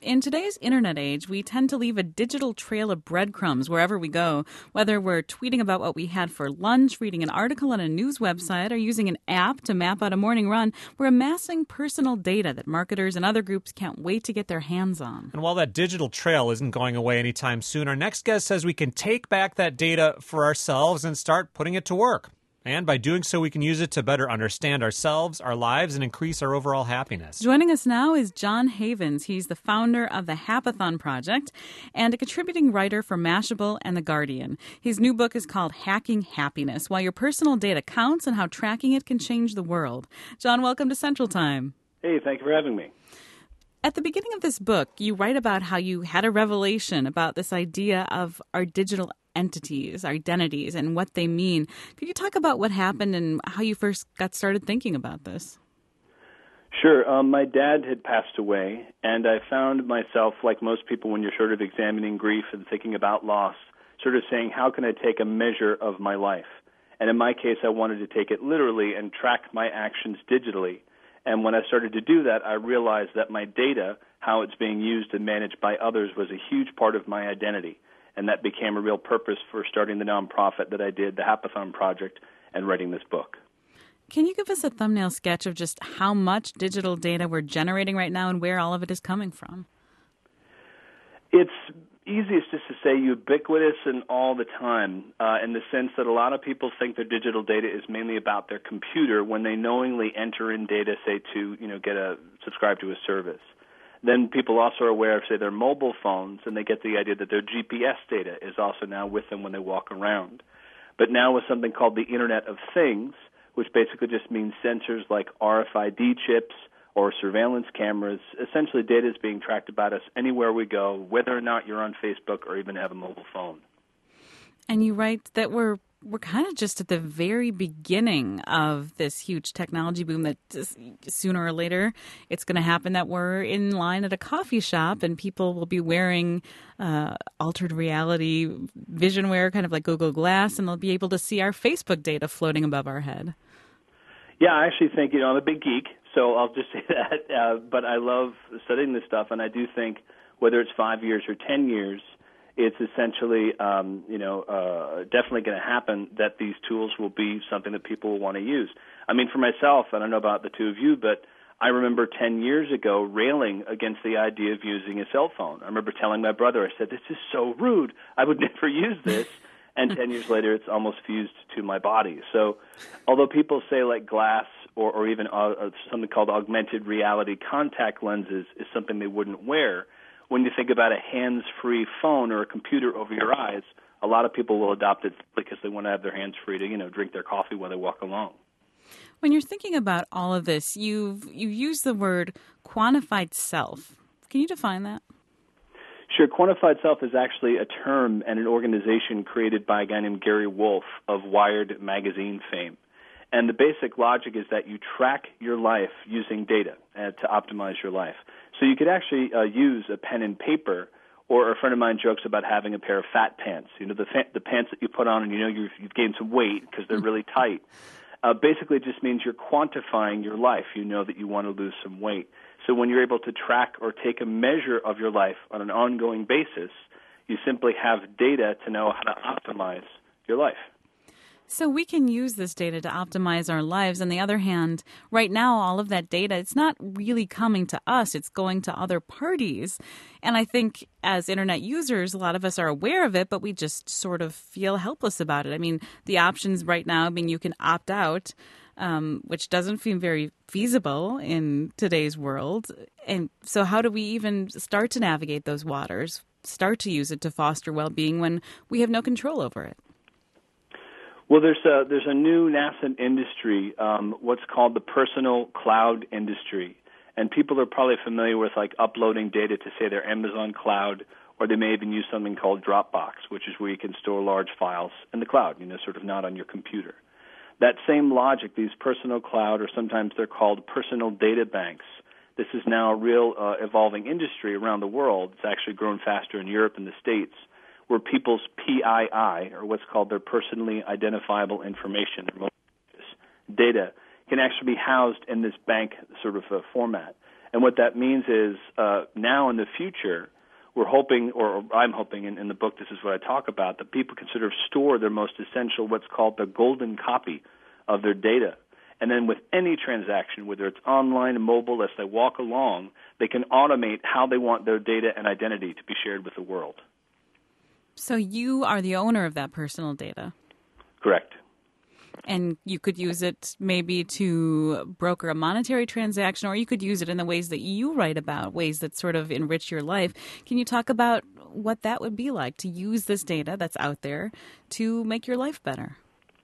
In today's internet age, we tend to leave a digital trail of breadcrumbs wherever we go. Whether we're tweeting about what we had for lunch, reading an article on a news website, or using an app to map out a morning run, we're amassing personal data that marketers and other groups can't wait to get their hands on. And while that digital trail isn't going away anytime soon, our next guest says we can take back that data for ourselves and start putting it to work. And by doing so, we can use it to better understand ourselves, our lives, and increase our overall happiness. Joining us now is John Havens. He's the founder of the Happathon Project and a contributing writer for Mashable and The Guardian. His new book is called Hacking Happiness, Why Your Personal Data Counts and How Tracking It Can Change the World. John, welcome to Central Time. Hey, thank you for having me. At the beginning of this book, you write about how you had a revelation about this idea of our digital entities, identities, and what they mean. Could you talk about what happened and how you first got started thinking about this? Sure. My dad had passed away, and I found myself, like most people when you're sort of examining grief and thinking about loss, sort of saying, how can I take a measure of my life? And in my case, I wanted to take it literally and track my actions digitally. And when I started to do that, I realized that my data, how it's being used and managed by others, was a huge part of my identity. And that became a real purpose for starting the nonprofit that I did, the Happathon Project, and writing this book. Can you give us a thumbnail sketch of just how much digital data we're generating right now and where all of it is coming from? It's easiest just to say ubiquitous and all the time, in the sense that a lot of people think their digital data is mainly about their computer when they knowingly enter in data, say, to subscribe to a service. Then people also are aware of, say, their mobile phones, and they get the idea that their GPS data is also now with them when they walk around. But now with something called the Internet of Things, which basically just means sensors like RFID chips or surveillance cameras, essentially data is being tracked about us anywhere we go, whether or not you're on Facebook or even have a mobile phone. And you write that we're kind of just at the very beginning of this huge technology boom that sooner or later it's going to happen, that we're in line at a coffee shop and people will be wearing altered reality vision wear, kind of like Google Glass, and they'll be able to see our Facebook data floating above our head. Yeah, I actually think, I'm a big geek, so I'll just say that. But I love studying this stuff, and I do think whether it's 5 years or 10 years, it's essentially, definitely going to happen that these tools will be something that people will want to use. I mean, for myself, I don't know about the two of you, but I remember 10 years ago railing against the idea of using a cell phone. I remember telling my brother, I said, this is so rude. I would never use this. And 10 years later, it's almost fused to my body. So although people say like glass or even something called augmented reality contact lenses is something they wouldn't wear, when you think about a hands-free phone or a computer over your eyes, a lot of people will adopt it because they want to have their hands free to, drink their coffee while they walk along. When you're thinking about all of this, you use the word quantified self. Can you define that? Sure. Quantified self is actually a term and an organization created by a guy named Gary Wolf of Wired magazine fame. And the basic logic is that you track your life using data to optimize your life. So you could actually use a pen and paper, or a friend of mine jokes about having a pair of fat pants. The pants that you put on and you've gained some weight because they're really tight. Basically, it just means you're quantifying your life. You know that you want to lose some weight. So when you're able to track or take a measure of your life on an ongoing basis, you simply have data to know how to optimize your life. So we can use this data to optimize our lives. On the other hand, right now, all of that data, it's not really coming to us. It's going to other parties. And I think as Internet users, a lot of us are aware of it, but we just sort of feel helpless about it. I mean, the options right now, you can opt out, which doesn't seem very feasible in today's world. And so how do we even start to navigate those waters, start to use it to foster well-being when we have no control over it? Well, there's a new nascent industry, what's called the personal cloud industry. And people are probably familiar with like uploading data to, say, their Amazon cloud, or they may even use something called Dropbox, which is where you can store large files in the cloud, sort of not on your computer. That same logic, these personal cloud, or sometimes they're called personal data banks, this is now a real evolving industry around the world. It's actually grown faster in Europe and the States, where people's PII, or what's called their personally identifiable information, data, can actually be housed in this bank sort of format. And what that means is now in the future, we're hoping, or I'm hoping in the book, this is what I talk about, that people can sort of store their most essential, what's called the golden copy of their data. And then with any transaction, whether it's online and mobile, as they walk along, they can automate how they want their data and identity to be shared with the world. So you are the owner of that personal data. Correct. And you could use it maybe to broker a monetary transaction, or you could use it in the ways that you write about, ways that sort of enrich your life. Can you talk about what that would be like to use this data that's out there to make your life better?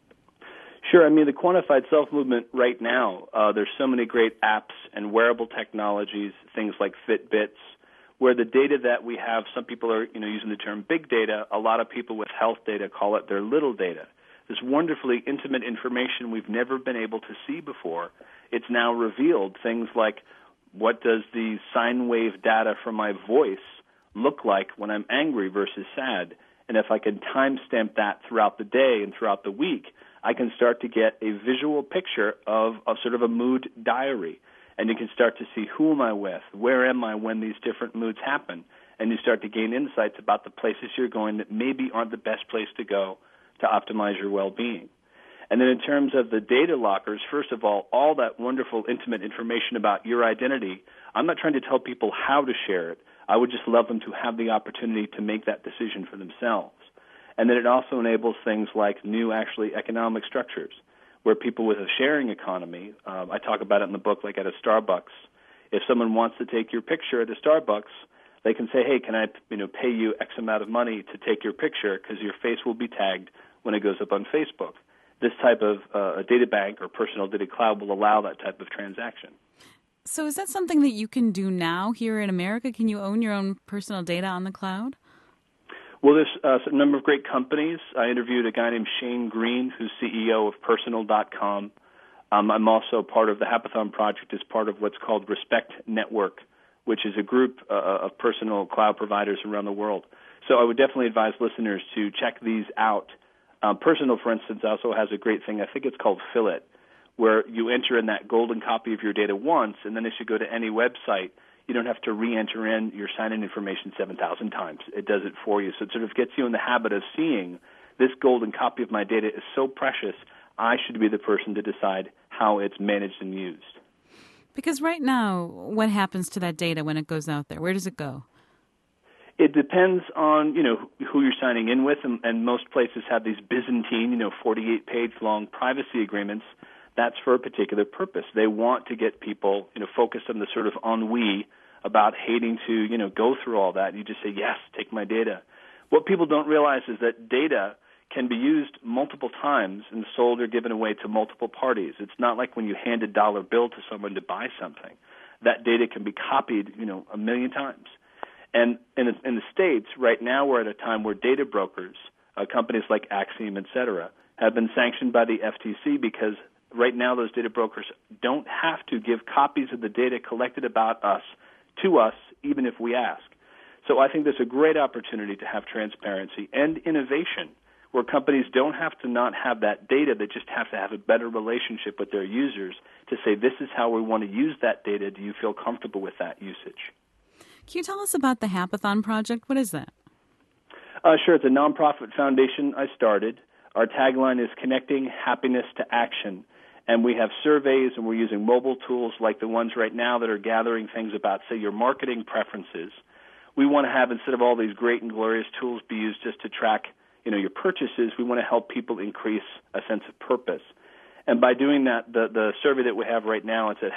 Sure. I mean, the quantified self movement right now, there's so many great apps and wearable technologies, things like Fitbits, where the data that we have, some people are using the term big data. A lot of people with health data call it their little data. This wonderfully intimate information we've never been able to see before. It's now revealed things like, what does the sine wave data from my voice look like when I'm angry versus sad? And if I can timestamp that throughout the day and throughout the week, I can start to get a visual picture of sort of a mood diary. And you can start to see, who am I with? Where am I when these different moods happen? And you start to gain insights about the places you're going that maybe aren't the best place to go to optimize your well-being. And then in terms of the data lockers, first of all that wonderful, intimate information about your identity, I'm not trying to tell people how to share it. I would just love them to have the opportunity to make that decision for themselves. And then it also enables things like new, actually, economic structures, where people with a sharing economy, I talk about it in the book, like at a Starbucks. If someone wants to take your picture at a Starbucks, they can say, hey, can I pay you X amount of money to take your picture, because your face will be tagged when it goes up on Facebook. This type of a data bank or personal data cloud will allow that type of transaction. So is that something that you can do now here in America? Can you own your own personal data on the cloud? Well, there's a number of great companies. I interviewed a guy named Shane Green, who's CEO of Personal.com. I'm also part of the Hackathon Project as part of what's called Respect Network, which is a group of personal cloud providers around the world. So I would definitely advise listeners to check these out. Personal, for instance, also has a great thing. I think it's called Fill It, where you enter in that golden copy of your data once, and then as you go to any website, you don't have to re-enter in your sign-in information 7,000 times. It does it for you. So it sort of gets you in the habit of seeing this golden copy of my data is so precious, I should be the person to decide how it's managed and used. Because right now, what happens to that data when it goes out there? Where does it go? It depends on, who you're signing in with, and most places have these Byzantine, 48-page long privacy agreements. That's for a particular purpose. They want to get people, focused on the sort of ennui about hating to, go through all that. You just say, yes, take my data. What people don't realize is that data can be used multiple times and sold or given away to multiple parties. It's not like when you hand a dollar bill to someone to buy something. That data can be copied, a million times. And in the States, right now we're at a time where data brokers, companies like Axiom, et cetera, have been sanctioned by the FTC because right now those data brokers don't have to give copies of the data collected about us to us, even if we ask. So I think there's a great opportunity to have transparency and innovation where companies don't have to not have that data, they just have to have a better relationship with their users to say, this is how we want to use that data. Do you feel comfortable with that usage? Can you tell us about the Hackathon Project? What is that? Sure. It's a nonprofit foundation I started. Our tagline is connecting happiness to action. And we have surveys, and we're using mobile tools like the ones right now that are gathering things about, say, your marketing preferences. We want to have, instead of all these great and glorious tools be used just to track, your purchases, we want to help people increase a sense of purpose. And by doing that, the survey that we have right now, it's at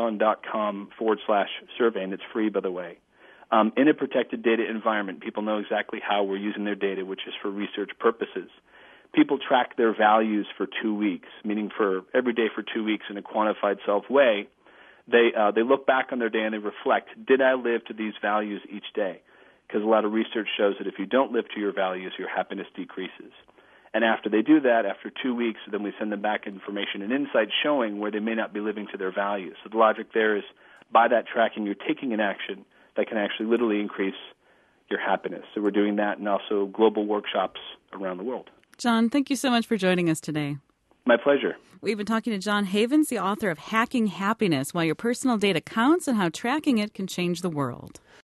hackathon.com/survey, and it's free, by the way. In a protected data environment, people know exactly how we're using their data, which is for research purposes. People track their values for 2 weeks, meaning for every day for 2 weeks in a quantified self way. They look back on their day and they reflect, did I live to these values each day? Because a lot of research shows that if you don't live to your values, your happiness decreases. And after they do that, after 2 weeks, then we send them back information and insights showing where they may not be living to their values. So the logic there is, by that tracking, you're taking an action that can actually literally increase your happiness. So we're doing that, and also global workshops around the world. John, thank you so much for joining us today. My pleasure. We've been talking to John Havens, the author of Hacking Happiness, Why Your Personal Data Counts and How Tracking It Can Change the World.